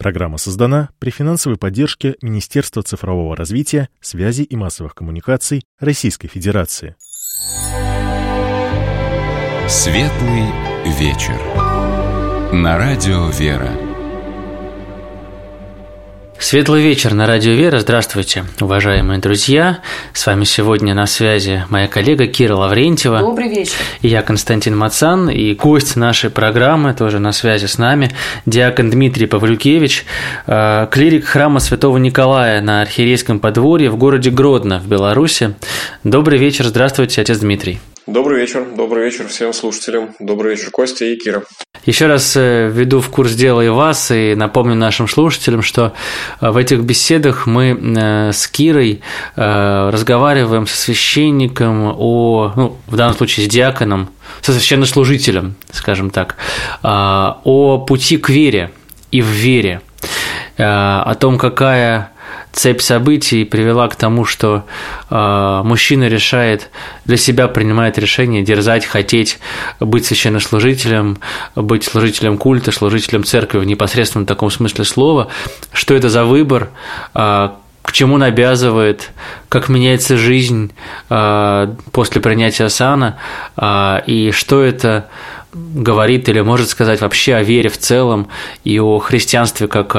Программа создана при финансовой поддержке Министерства цифрового развития, связи и массовых коммуникаций Российской Федерации. Светлый вечер. На радио «Вера». Светлый вечер на радио «Вера». Здравствуйте, уважаемые друзья. С вами сегодня на связи моя коллега Кира Лаврентьева. Добрый вечер. И я, Константин Мацан. И гость нашей программы, тоже на связи с нами, диакон Дмитрий Павлюкевич, клирик храма Святого Николая на Архиерейском подворье в городе Гродно в Беларуси. Добрый вечер. Здравствуйте, отец Дмитрий. Добрый вечер всем слушателям. Добрый вечер, Костя и Кира. Еще раз введу в курс дела и вас, и напомню нашим слушателям, что в этих беседах мы с Кирой разговариваем со священником в данном случае с диаконом, со священнослужителем, скажем так, о пути к вере и в вере, о том, какая цепь событий привела к тому, что мужчина решает, для себя принимает решение дерзать, хотеть быть священнослужителем, быть служителем культа, служителем церкви в непосредственном таком смысле слова. Что это за выбор, к чему навязывает, как меняется жизнь после принятия сана, и что это говорит или может сказать вообще о вере в целом и о христианстве как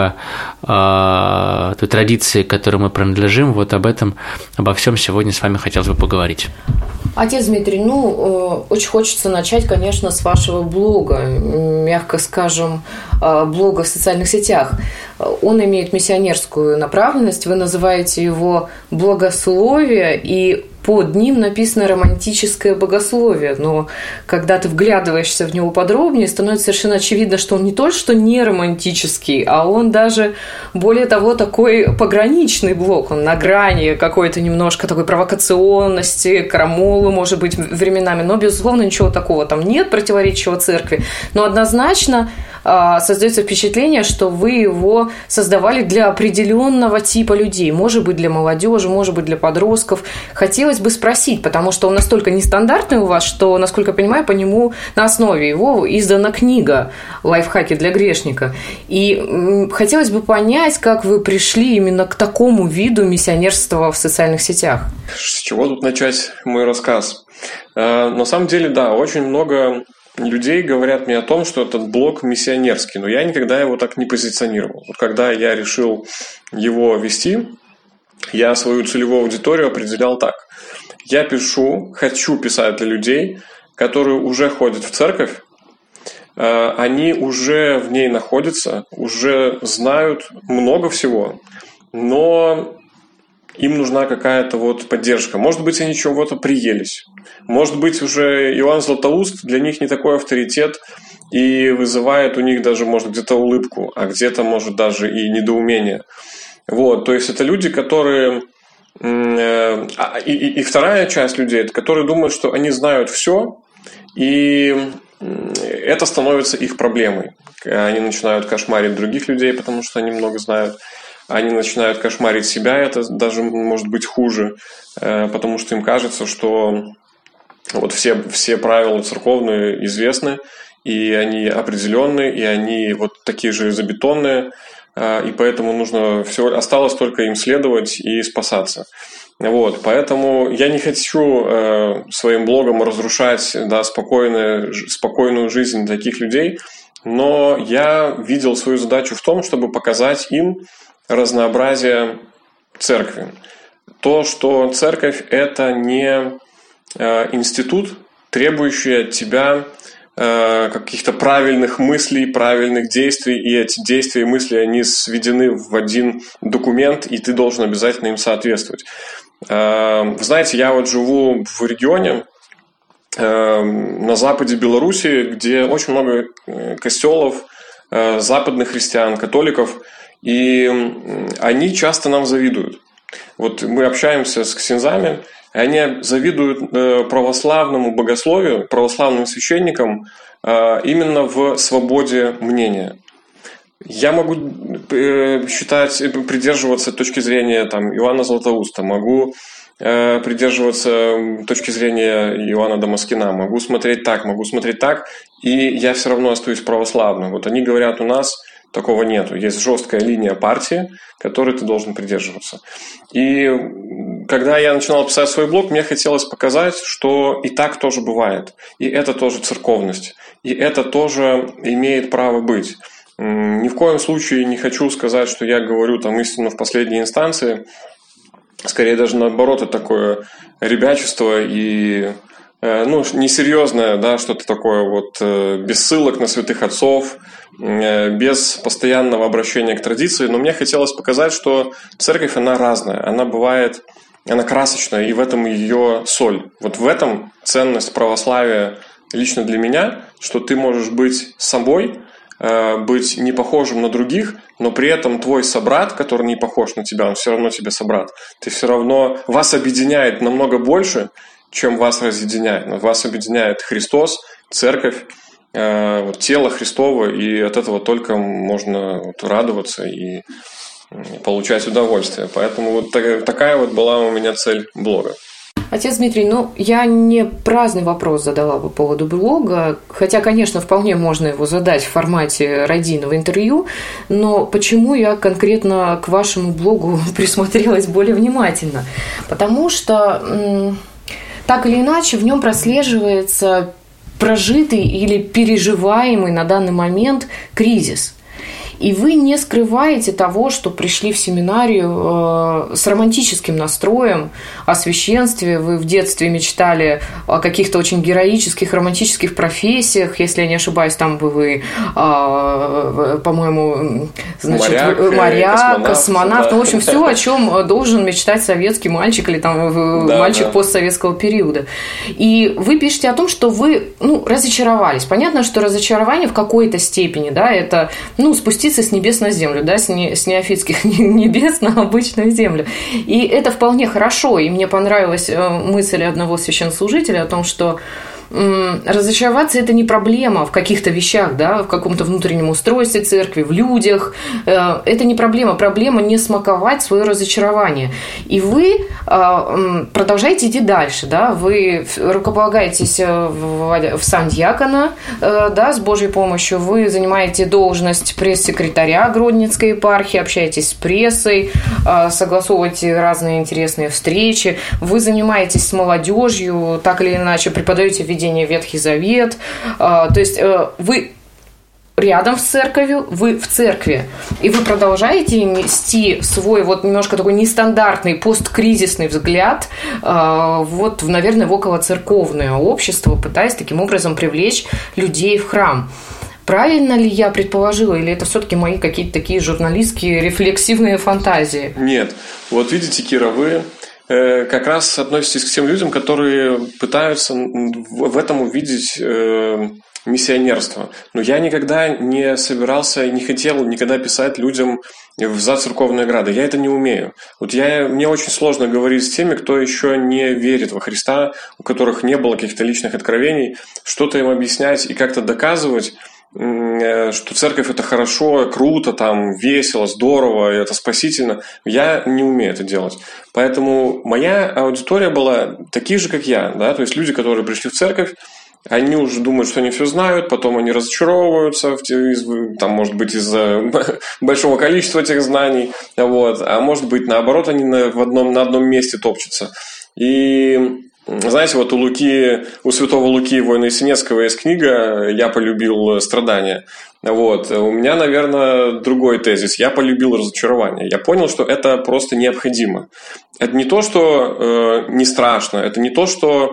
о той традиции, к которой мы принадлежим. Вот обо всем сегодня с вами хотелось бы поговорить. Отец Дмитрий, очень хочется начать, конечно, с вашего блога, мягко скажем, блога в социальных сетях. Он имеет миссионерскую направленность, вы называете его «Благословие», и под ним написано «романтическое богословие», но когда ты вглядываешься в него подробнее, становится совершенно очевидно, что он не только что не романтический, а он даже, более того, такой пограничный блог, он на грани какой-то немножко такой провокационности, крамолы, может быть, временами, но, безусловно, ничего такого там нет, противоречивого церкви, но однозначно создается впечатление, что вы его создавали для определенного типа людей, может быть, для молодежи, может быть, для подростков. Хотелось бы спросить, потому что он настолько нестандартный у вас, что, насколько я понимаю, по нему на основе его издана книга «Лайфхаки для грешника». И хотелось бы понять, как вы пришли именно к такому виду миссионерства в социальных сетях. С чего тут начать мой рассказ? На самом деле, да, очень много людей говорят мне о том, что этот блог миссионерский, но я никогда его так не позиционировал. Вот когда я решил его вести, я свою целевую аудиторию определял так. Я хочу писать для людей, которые уже ходят в церковь, они уже в ней находятся, уже знают много всего, но им нужна какая-то поддержка. Может быть, они чего-то приелись. Может быть, уже Иоанн Златоуст для них не такой авторитет и вызывает у них даже, может, где-то улыбку, а где-то, может, даже и недоумение. То есть это люди, которые... И вторая часть людей, которые думают, что они знают все, и это становится их проблемой. Они начинают кошмарить других людей, потому что они много знают. Они начинают кошмарить себя, это даже может быть хуже, потому что им кажется, что все правила церковные известны, и они определенные, и они такие же железобетонные, и поэтому осталось только им следовать и спасаться. Поэтому я не хочу своим блогом разрушать спокойную жизнь таких людей, но я видел свою задачу в том, чтобы показать им разнообразие церкви. То, что церковь – это не институт, требующий от тебя каких-то правильных мыслей, правильных действий, и эти действия и мысли, они сведены в один документ, и ты должен обязательно им соответствовать. Вы знаете, я живу в регионе на западе Беларуси, где очень много костелов, западных христиан, католиков, и они часто нам завидуют. Мы общаемся с ксензами, и они завидуют православному богословию, православным священникам именно в свободе мнения. Я могу придерживаться точки зрения Иоанна Златоуста, могу придерживаться точки зрения Иоанна Дамаскина, могу смотреть так, и я все равно остаюсь православным. Они говорят, у нас Такого нету. Есть жесткая линия партии, которой ты должен придерживаться. И когда я начинал писать свой блог, мне хотелось показать, что и так тоже бывает. И это тоже церковность. И это тоже имеет право быть. Ни в коем случае не хочу сказать, что я говорю там истину в последней инстанции. Скорее даже наоборот, это такое ребячество и несерьезное, да, что-то такое вот без ссылок на святых отцов, без постоянного обращения к традиции. Но мне хотелось показать, что церковь, она разная, она бывает, она красочная, и в этом ее соль. Вот в этом ценность православия лично для меня, что ты можешь быть собой, быть не похожим на других, но при этом твой собрат, который не похож на тебя, он все равно тебе собрат. Ты все равно, вас объединяет намного больше, чем вас разъединяет. Вас объединяет Христос, церковь, тело Христово, и от этого только можно радоваться и получать удовольствие. Поэтому вот такая вот была у меня цель блога. Отец Дмитрий, я не праздный вопрос задала по поводу блога, хотя, конечно, вполне можно его задать в формате радийного интервью, но почему я конкретно к вашему блогу присмотрелась более внимательно? Потому что так или иначе в нем прослеживается прожитый или переживаемый на данный момент кризис. И вы не скрываете того, что пришли в семинарию с романтическим настроем о священстве. Вы в детстве мечтали о каких-то очень героических, романтических профессиях. Если я не ошибаюсь, там бы вы, по-моему, моряк, космонавт. Да. В общем, все, о чем должен мечтать советский мальчик или там мальчик постсоветского периода. И вы пишете о том, что вы разочаровались. Понятно, что разочарование в какой-то степени, да, это спуститься с небес на землю, да, с неофитских небес на обычную землю. И это вполне хорошо. И мне понравилась мысль одного священнослужителя о том, что разочароваться – это не проблема в каких-то вещах, да, в каком-то внутреннем устройстве церкви, в людях. Это не проблема. Проблема не смаковать свое разочарование. И вы продолжаете идти дальше. Да? Вы рукополагаетесь в сан диакона, да, с Божьей помощью. Вы занимаете должность пресс-секретаря Гродненской епархии, общаетесь с прессой, согласовываете разные интересные встречи. Вы занимаетесь с молодежью, так или иначе преподаете Ветхий Завет. То есть вы рядом с церковью, вы в церкви. И вы продолжаете нести свой немножко такой нестандартный посткризисный взгляд наверное, в околоцерковное общество, пытаясь таким образом привлечь людей в храм. Правильно ли я предположила, или это все-таки мои какие-то такие журналистские рефлексивные фантазии? Нет. Вот видите, Кира, вы как раз относитесь к тем людям, которые пытаются в этом увидеть миссионерство. Но я никогда не собирался и не хотел никогда писать людям за церковные ограды. Я это не умею. Мне очень сложно говорить с теми, кто еще не верит во Христа, у которых не было каких-то личных откровений, что-то им объяснять и как-то доказывать, что церковь – это хорошо, круто, там, весело, здорово, это спасительно. Я не умею это делать. Поэтому моя аудитория была такие же, как я. Да? То есть люди, которые пришли в церковь, они уже думают, что они все знают, потом они разочаровываются, может быть, из-за большого количества этих знаний, а может быть, наоборот, они на одном месте топчутся. И знаете, у святого Луки воина Есенинского есть книга «Я полюбил страдания». У меня, наверное, другой тезис. Я полюбил разочарование. Я понял, что это просто необходимо. Это не то, что не страшно, это не то, что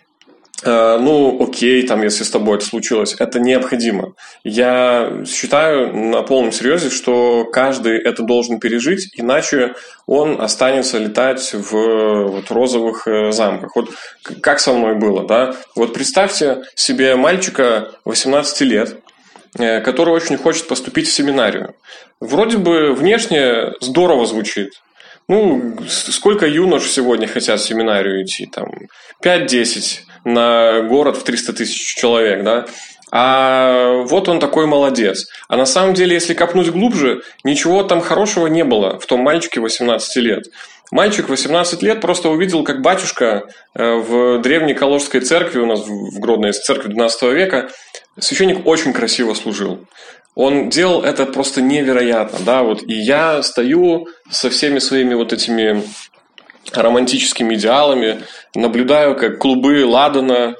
окей, если с тобой это случилось, это необходимо. Я считаю на полном серьезе, что каждый это должен пережить, иначе он останется летать в розовых замках. Как со мной было, да? Представьте себе мальчика 18 лет, который очень хочет поступить в семинарию. Вроде бы внешне здорово звучит. Сколько юнош сегодня хотят в семинарию идти? 5-10 на город в 300 тысяч человек, да? А он такой молодец. А на самом деле, если копнуть глубже, ничего там хорошего не было в том мальчике 18 лет. Мальчик 18 лет просто увидел, как батюшка в древней Калужской церкви, у нас в Гродно есть церковь 12 века, священник очень красиво служил. Он делал это просто невероятно, да, вот, и я стою со всеми своими вот этими романтическими идеалами, наблюдаю, как клубы ладана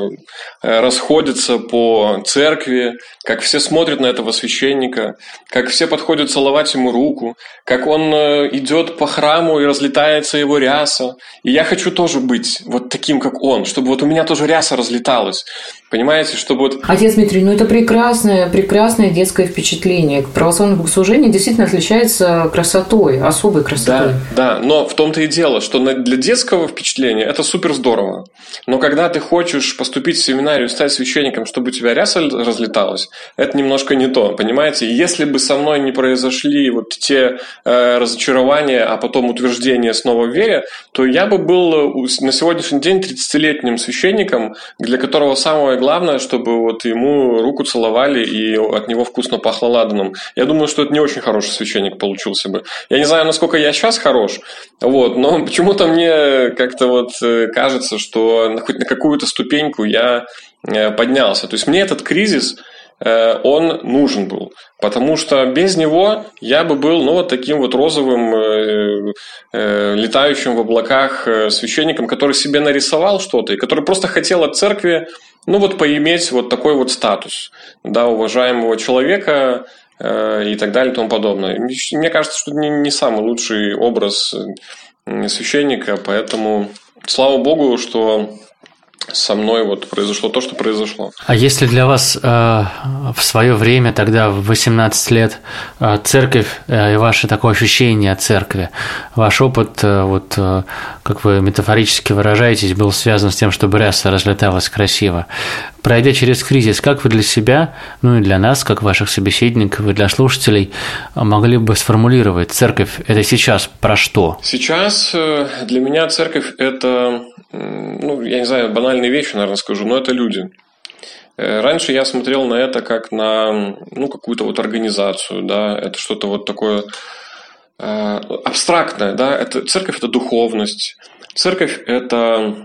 расходятся по церкви, как все смотрят на этого священника, как все подходят целовать ему руку, как он идет по храму и разлетается его ряса. И я хочу тоже быть вот таким, как он, чтобы вот у меня тоже ряса разлеталась. Понимаете, чтобы вот... Отец Дмитрий, ну это прекрасное детское впечатление. Православное богослужение действительно отличается красотой, особой красотой. Да, но в том-то и дело, что для детского впечатления это супер здорово. Но когда ты хочешь поступить в семинарию, стать священником, чтобы у тебя ряса разлеталась, это немножко не то, понимаете? Если бы со мной не произошли вот те разочарования, а потом утверждения снова в вере, то я бы был на сегодняшний день 30-летним священником, для которого самое главное, чтобы вот ему руку целовали и от него вкусно пахло ладаном. Я думаю, что это не очень хороший священник получился бы. Я не знаю, насколько я сейчас хорош, вот, но почему-то мне как-то вот кажется, что хоть на какую-то ступеньку я поднялся. То есть мне этот кризис, он нужен был, потому что без него я бы был, ну, вот таким вот розовым, летающим в облаках священником, который себе нарисовал что-то и который просто хотел от церкви, ну, вот поиметь вот такой вот статус, да, уважаемого человека и так далее и тому подобное. Мне кажется, что это не самый лучший образ священника, поэтому слава Богу, что со мной вот произошло то, что произошло. А если для вас в свое время, тогда в 18 лет, церковь и ваше такое ощущение от церкви, ваш опыт, вот как вы метафорически выражаетесь, был связан с тем, чтобы ряса разлеталась красиво. Пройдя через кризис, как вы для себя, ну и для нас, как ваших собеседников и для слушателей, могли бы сформулировать, церковь – это сейчас про что? Сейчас для меня церковь – это, ну, я не знаю, банальные вещи, наверное, скажу, но это люди. Раньше я смотрел на это как на, ну, какую-то вот организацию, да, это что-то вот такое абстрактное, да, церковь – это духовность, церковь – это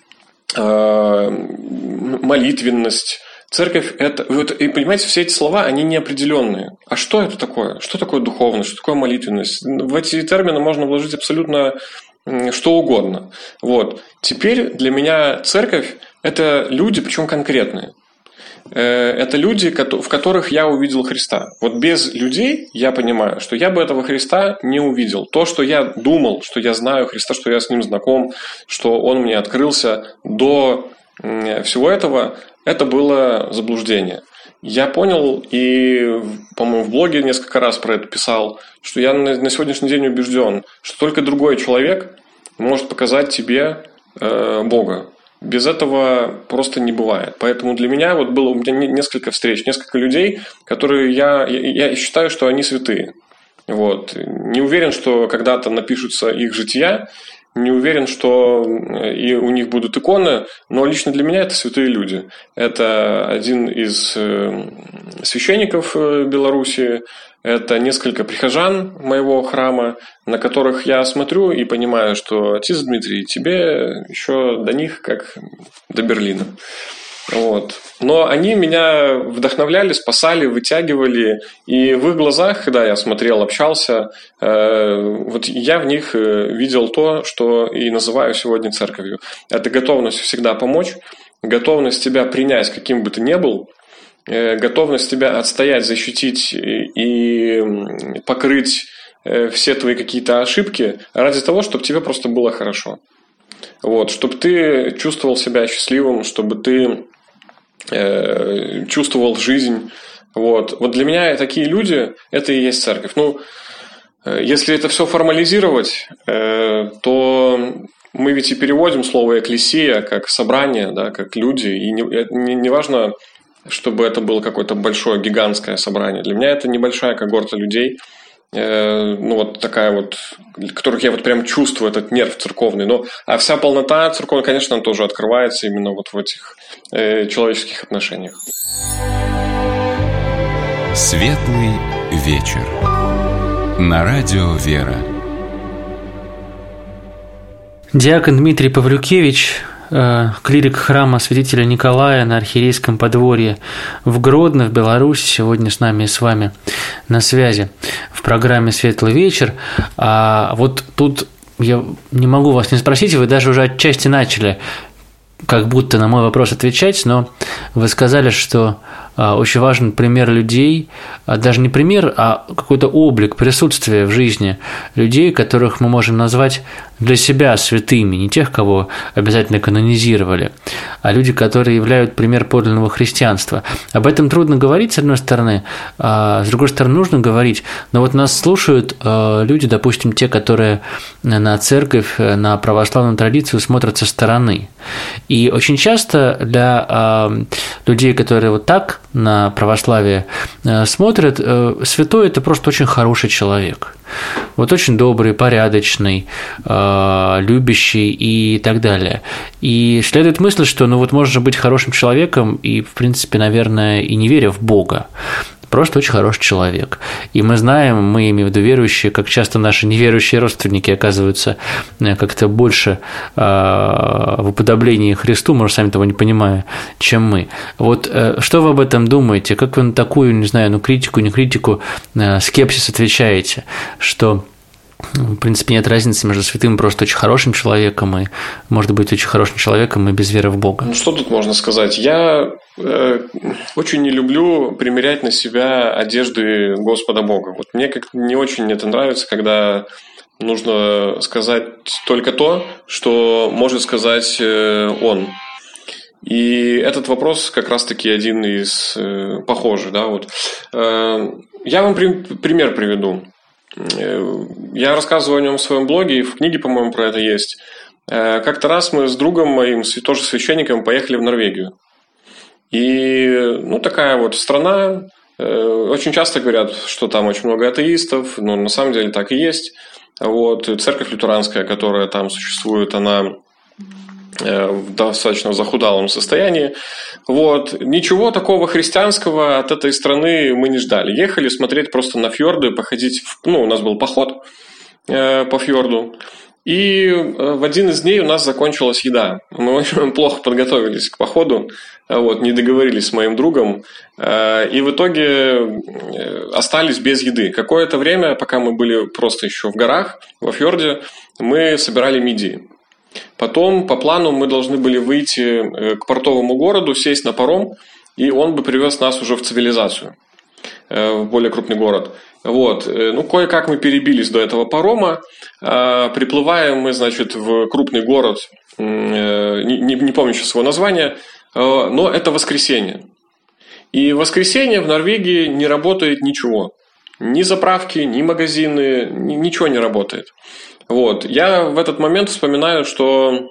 молитвенность, церковь – это… И понимаете, все эти слова, они неопределенные. А что это такое? Что такое духовность? Что такое молитвенность? В эти термины можно вложить абсолютно что угодно. Вот. Теперь для меня церковь – это люди, причем конкретные. Это люди, в которых я увидел Христа. Вот без людей я понимаю, что я бы этого Христа не увидел. То, что я думал, что я знаю Христа, что я с Ним знаком, что Он мне открылся до всего этого, это было заблуждение. Я понял и, по-моему, в блоге несколько раз про это писал, что я на сегодняшний день убежден, что только другой человек может показать тебе Бога. Без этого просто не бывает. Поэтому для меня вот было у меня несколько встреч, несколько людей, которые я считаю, что они святые. Вот. Не уверен, что когда-то напишутся их жития, не уверен, что и у них будут иконы, но лично для меня это святые люди. Это один из священников Беларуси, это несколько прихожан моего храма, на которых я смотрю и понимаю, что, отец Дмитрий, тебе еще до них как до Берлина. Вот. Но они меня вдохновляли, спасали, вытягивали, и в их глазах, когда я смотрел, общался, вот я в них видел то, что и называю сегодня церковью. Это готовность всегда помочь, готовность тебя принять, каким бы ты ни был, готовность тебя отстоять, защитить и покрыть все твои какие-то ошибки ради того, чтобы тебе просто было хорошо. Вот, чтобы ты чувствовал себя счастливым, чтобы ты чувствовал жизнь. Вот для меня такие люди – это и есть церковь. Ну, если это все формализировать, то мы ведь и переводим слово «экклесия» как «собрание», да, как «люди». И не важно, чтобы это было какое-то большое, гигантское собрание. Для меня это небольшая когорта людей, ну, вот такая вот, которых я вот прям чувствую, этот нерв церковный. А вся полнота церковная, конечно, тоже открывается именно вот в этих человеческих отношениях. Светлый вечер. На радио «Вера». Диакон Дмитрий Павлюкевич клирик храма святителя Николая на Архиерейском подворье в Гродно, в Беларуси, сегодня с нами и с вами на связи в программе «Светлый вечер». А вот тут я не могу вас не спросить, вы даже уже отчасти начали как будто на мой вопрос отвечать, но вы сказали, что очень важен пример людей, даже не пример, а какой-то облик, присутствие в жизни людей, которых мы можем назвать для себя святыми, не тех, кого обязательно канонизировали, а люди, которые являют пример подлинного христианства. Об этом трудно говорить, с одной стороны, а с другой стороны, нужно говорить, но вот нас слушают люди, допустим, те, которые на церковь, на православную традицию смотрят со стороны. И очень часто для людей, которые вот так на православие смотрят, святой – это просто очень хороший человек. Вот очень добрый, порядочный, любящий и так далее. И следует мысль, что ну вот можно быть хорошим человеком и, в принципе, наверное, и не веря в Бога. Просто очень хороший человек. И мы знаем, мы, имею в виду верующие, как часто наши неверующие родственники оказываются как-то больше в уподоблении Христу, может, сами того не понимая, чем мы. Вот что вы об этом думаете? Как вы на такую, не знаю, ну, критику, не критику, скепсис отвечаете, что в принципе, нет разницы между святым и просто очень хорошим человеком и, может быть, очень хорошим человеком и без веры в Бога? Ну, что тут можно сказать? Я очень не люблю примерять на себя одежды Господа Бога. Вот мне как-то не очень это нравится, когда нужно сказать только то, что может сказать Он. И этот вопрос как раз-таки один из похожих. Да, вот. Я вам пример приведу. Я рассказываю о нем в своем блоге, и в книге, по-моему, про это есть. Как-то раз мы с другом моим, тоже священником, поехали в Норвегию. И, ну, такая вот страна, очень часто говорят, что там очень много атеистов, но на самом деле так и есть. Вот, церковь лютеранская, которая там существует, она в достаточно захудалом состоянии. Вот. Ничего такого христианского от этой страны мы не ждали. Ехали смотреть просто на фьорды, походить. Ну, у нас был поход по фьорду. И в один из дней у нас закончилась еда. Мы очень плохо подготовились к походу, вот, не договорились с моим другом. И в итоге остались без еды. Какое-то время, пока мы были просто еще в горах, во фьорде, мы собирали мидии. Потом, по плану, мы должны были выйти к портовому городу, сесть на паром, и он бы привез нас уже в цивилизацию, в более крупный город. Вот. Ну, кое-как мы перебились до этого парома. Приплываем мы, значит, в крупный город, не помню сейчас его название, но это воскресенье. И в воскресенье в Норвегии не работает ничего. Ни заправки, ни магазины, ничего не работает. Вот. Я в этот момент вспоминаю, что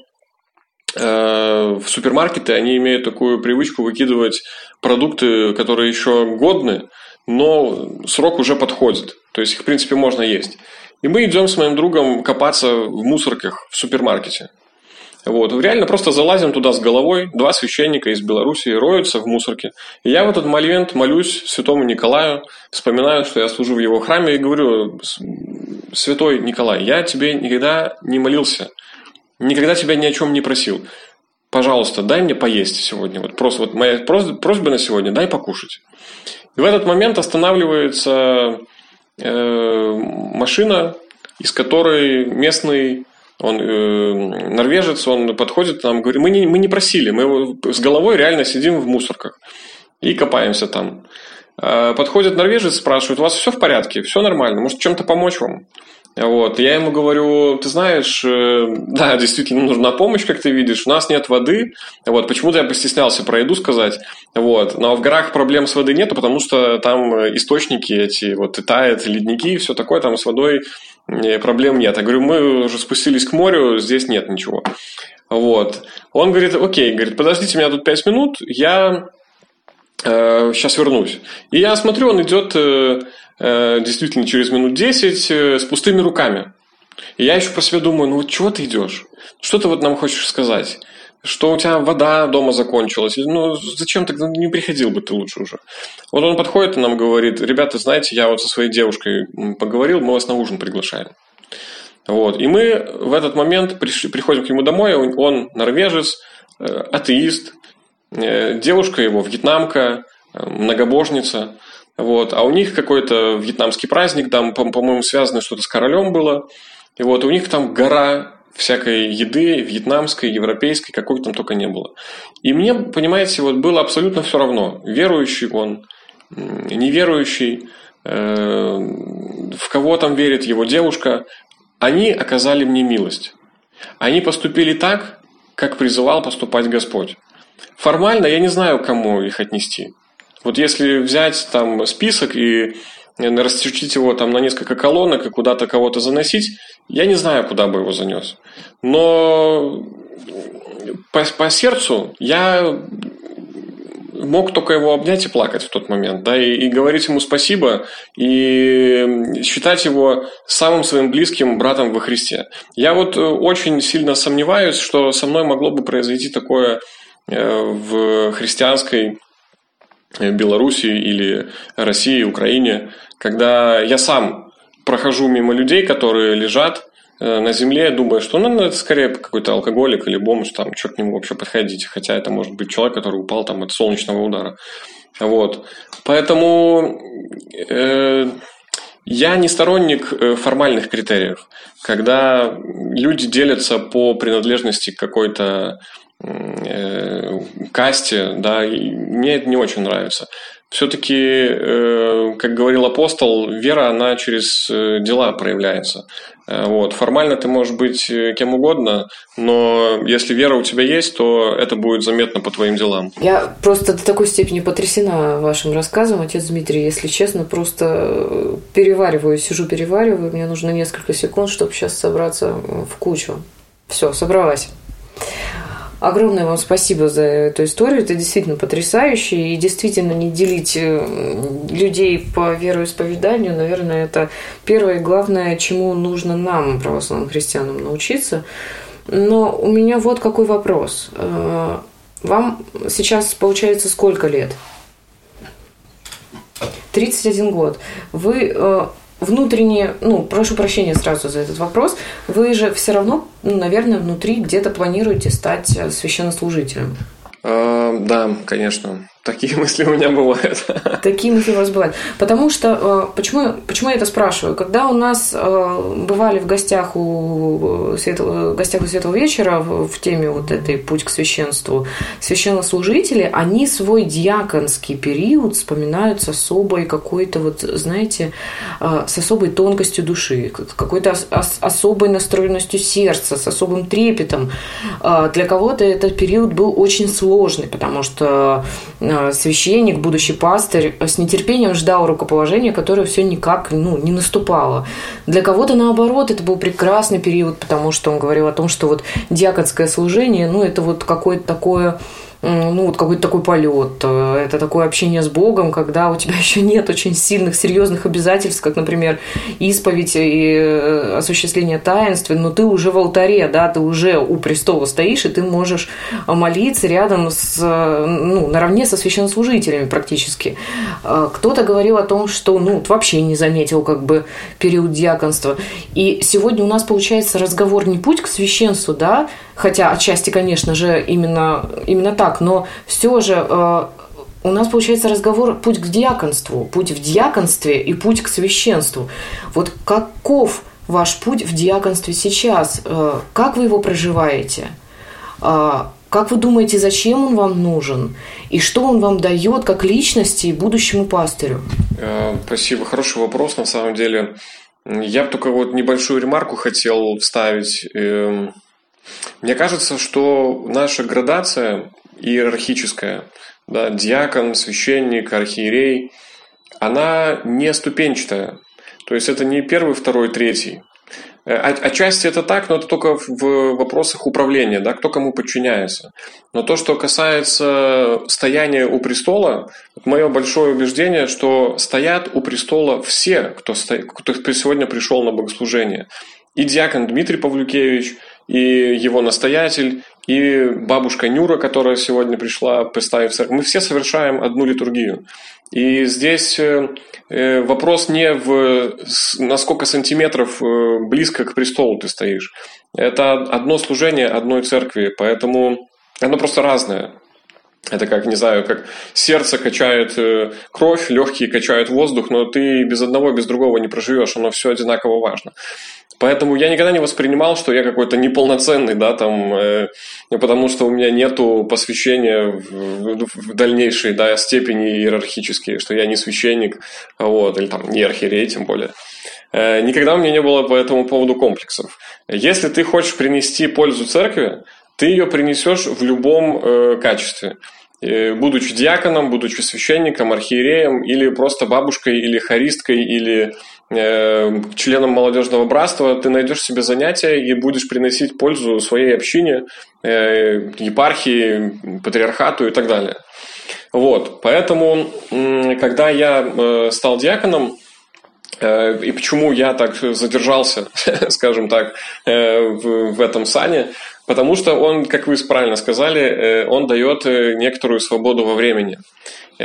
в супермаркеты они имеют такую привычку выкидывать продукты, которые еще годны, но срок уже подходит. То есть их, в принципе, можно есть. И мы идем с моим другом копаться в мусорках в супермаркете. Вот. Реально просто залазим туда с головой. 2 священника из Беларуси роются в мусорке. И я в этот момент молюсь святому Николаю, вспоминаю, что я служу в его храме, и говорю: святой Николай, я тебе никогда не молился, никогда тебя ни о чем не просил. Пожалуйста, дай мне поесть сегодня. Вот просто вот моя просьба на сегодня: дай покушать. И в этот момент останавливается машина, из которой местный норвежец, он подходит к нам, говорит: мы не просили, мы с головой реально сидим в мусорках и копаемся там. Подходит норвежец, спрашивает: у вас все в порядке, все нормально, может чем-то помочь вам? Вот. Я ему говорю: ты знаешь, да, действительно нужна помощь, как ты видишь, у нас нет воды, вот, почему-то я постеснялся про еду сказать, вот, но в горах проблем с водой нету, потому что там источники эти, вот, и тают ледники и все такое, там с водой проблем нет. Я говорю: мы уже спустились к морю, здесь нет ничего. Вот. Он говорит: окей, говорит, подождите меня тут 5 минут, я сейчас вернусь. И я смотрю, он идет действительно через минут 10 с пустыми руками. И я еще про себя думаю: ну вот чего ты идешь? Что ты вот нам хочешь сказать? Что у тебя вода дома закончилась? Ну зачем тогда не приходил бы ты лучше уже? Вот он подходит и нам говорит: ребята, знаете, я вот со своей девушкой поговорил, мы вас на ужин приглашаем. Вот. И мы в этот момент приходим к нему домой, он норвежец, атеист, девушка его вьетнамка, многобожница. Вот. А у них какой-то вьетнамский праздник, там, по-моему, связано что-то с королем было. И вот у них там гора всякой еды, вьетнамской, европейской, какой там только не было. И мне, понимаете, вот было абсолютно все равно, верующий он, неверующий, в кого там верит его девушка. Они оказали мне милость. Они поступили так, как призывал поступать Господь. Формально я не знаю, к кому их отнести. Вот если взять там список и расчертить его там на несколько колонок и куда-то кого-то заносить, я не знаю, куда бы его занес. Но по сердцу я мог только его обнять и плакать в тот момент, да, и говорить ему спасибо, и считать его самым своим близким братом во Христе. Я вот очень сильно сомневаюсь, что со мной могло бы произойти такое в христианской Белоруссии или России, Украине, когда я сам прохожу мимо людей, которые лежат на земле, думая, что это скорее какой-то алкоголик или бомж, там, что к нему вообще подходить, хотя это может быть человек, который упал там от солнечного удара. Вот. Поэтому я не сторонник формальных критериев, когда люди делятся по принадлежности к какой-то касте, да, и мне это не очень нравится. Все-таки, как говорил апостол, вера, она через дела проявляется. Вот. Формально ты можешь быть кем угодно, но если вера у тебя есть, то это будет заметно по твоим делам. Я просто до такой степени потрясена вашим рассказом, отец Дмитрий, если честно, просто сижу перевариваю, мне нужно несколько секунд, чтобы сейчас собраться в кучу. Все, собралась. Огромное вам спасибо за эту историю. Это действительно потрясающе. И действительно не делить людей по вероисповеданию, наверное, это первое и главное, чему нужно нам, православным христианам, научиться. Но у меня вот какой вопрос. Вам сейчас, получается, сколько лет? 31 год. Вы внутренне, прошу прощения сразу за этот вопрос, вы же все равно, наверное, внутри где-то планируете стать священнослужителем? Да, конечно. Такие мысли у меня бывают. Такие мысли у вас бывают. Потому что, почему я это спрашиваю? Когда у нас бывали в гостях у Светлого вечера в теме вот этой «Путь к священству» священнослужители, они свой диаконский период вспоминают с особой какой-то, вот, знаете, с особой тонкостью души, какой-то особой настроенностью сердца, с особым трепетом. Для кого-то этот период был очень сложный, потому что священник, будущий пастырь, с нетерпением ждал рукоположения, которое все никак не наступало. Для кого-то, наоборот, это был прекрасный период, потому что он говорил о том, что вот диаконское служение, это вот какое-то такое... какой-то такой полет, это такое общение с Богом, когда у тебя еще нет очень сильных, серьезных обязательств, как, например, исповедь и осуществление таинств, но ты уже в алтаре, да, ты уже у престола стоишь, и ты можешь молиться рядом наравне со священнослужителями практически. Кто-то говорил о том, что, вообще не заметил период диаконства. И сегодня у нас получается разговор не путь к священству, да, хотя отчасти, конечно же, именно так, но все же у нас получается разговор путь к диаконству, путь в диаконстве и путь к священству. Вот каков ваш путь в диаконстве сейчас? Как вы его проживаете? Как вы думаете, зачем он вам нужен? И что он вам дает как личности и будущему пастырю? Спасибо, хороший вопрос на самом деле. Я бы только небольшую ремарку хотел вставить. Мне кажется, что наша градация иерархическая, да, диакон, священник, архиерей, она не ступенчатая. То есть это не первый, второй, третий. Отчасти это так, но это только в вопросах управления, да, кто кому подчиняется. Но то, что касается стояния у престола, мое большое убеждение, что стоят у престола все, кто сегодня пришел на богослужение. И диакон Дмитрий Павлюкевич, и его настоятель, и бабушка Нюра, которая сегодня пришла представить в церковь. Мы все совершаем одну литургию. И здесь вопрос не на сколько сантиметров близко к престолу ты стоишь. Это одно служение одной церкви. Поэтому оно просто разное. Это как, не знаю, как сердце качает кровь, легкие качают воздух, но ты без одного, без другого не проживешь, оно все одинаково важно. Поэтому я никогда не воспринимал, что я какой-то неполноценный, да, там, потому что у меня нету посвящения в дальнейшей, да, степени иерархические, что я не священник, вот, или там не архиерей, тем более. Никогда у меня не было по этому поводу комплексов. Если ты хочешь принести пользу церкви, ты ее принесешь в любом качестве. Будучи диаконом, будучи священником, архиереем, или просто бабушкой, или хористкой, или членом молодежного братства, ты найдешь себе занятие и будешь приносить пользу своей общине, епархии, патриархату и так далее. Вот. Поэтому, когда я стал диаконом, и почему я так задержался, скажем так, в этом сане, потому что он, как вы правильно сказали, он дает некоторую свободу во времени. У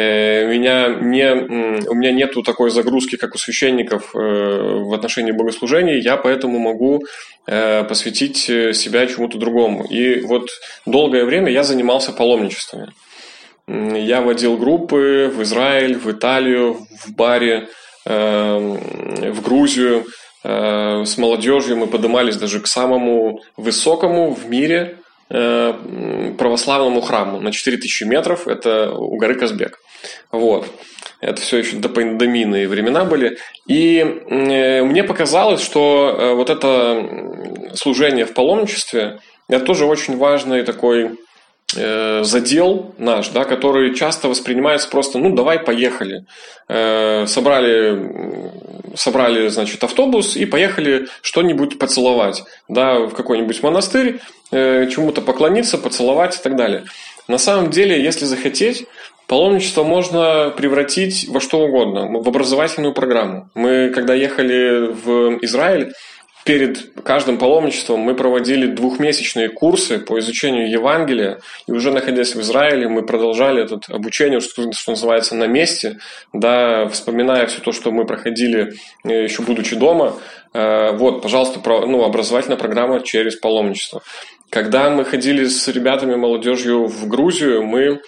меня нету такой загрузки, как у священников в отношении богослужений, я поэтому могу посвятить себя чему-то другому. И вот долгое время я занимался паломничествами. Я водил группы в Израиль, в Италию, в Бари, в Грузию. С молодежью мы поднимались даже к самому высокому в мире православному храму на 4000 метров, это у горы Казбек. Вот. Это все еще допандемийные времена были. И мне показалось, что вот это служение в паломничестве, это тоже очень важный такой задел наш, да, который часто воспринимается просто, ну, давай, поехали. Собрали, значит, автобус и поехали что-нибудь поцеловать, да, в какой-нибудь монастырь, чему-то поклониться, поцеловать и так далее. На самом деле, если захотеть, паломничество можно превратить во что угодно, в образовательную программу. Мы, когда ехали в Израиль, перед каждым паломничеством мы проводили 2-месячные курсы по изучению Евангелия, и уже находясь в Израиле, мы продолжали это обучение, что называется, на месте, да, вспоминая все то, что мы проходили еще будучи дома. Вот, пожалуйста, образовательная программа через паломничество. Когда мы ходили с ребятами, молодежью в Грузию, мы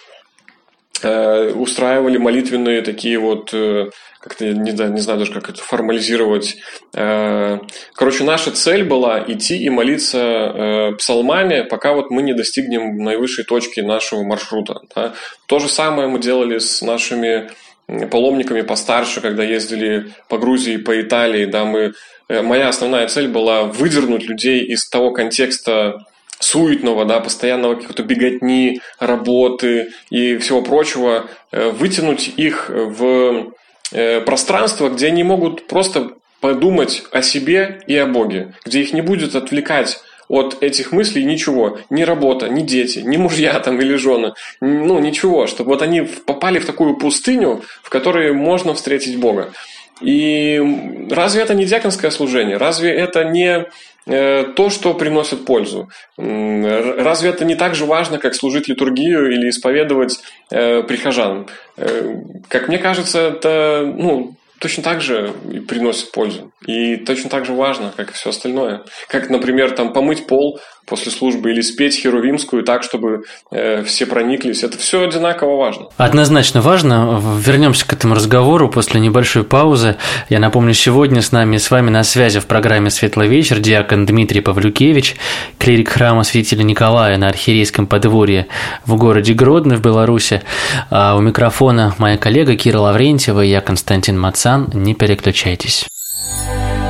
устраивали молитвенные такие вот, как-то не знаю даже, как это формализировать. Короче, наша цель была идти и молиться псалмами, пока вот мы не достигнем наивысшей точки нашего маршрута. Да. То же самое мы делали с нашими паломниками постарше, когда ездили по Грузии, по Италии. Да, моя основная цель была выдернуть людей из того контекста суетного, да, постоянного какой-то беготни, работы и всего прочего, вытянуть их в пространство, где они могут просто подумать о себе и о Боге, где их не будет отвлекать от этих мыслей ничего, ни работа, ни дети, ни мужья там или жены, ну ничего, чтобы вот они попали в такую пустыню, в которой можно встретить Бога. И разве это не диаконское служение? Разве это не то, что приносит пользу? Разве это не так же важно, как служить литургию или исповедовать прихожан? Как мне кажется, это точно так же и приносит пользу. И точно так же важно, как и все остальное. Как, например, там, помыть пол после службы или спеть херувимскую так, чтобы все прониклись. Это все одинаково важно. Однозначно важно. Вернемся к этому разговору после небольшой паузы. Я напомню, сегодня с вами на связи в программе «Светлый вечер» диакон Дмитрий Павлюкевич, клирик храма святителя Николая на Архиерейском подворье в городе Гродно в Беларуси. А у микрофона моя коллега Кира Лаврентьева и я, Константин Мацан. Не переключайтесь.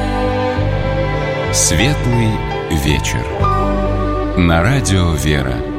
Светлый вечер. На радио «Вера».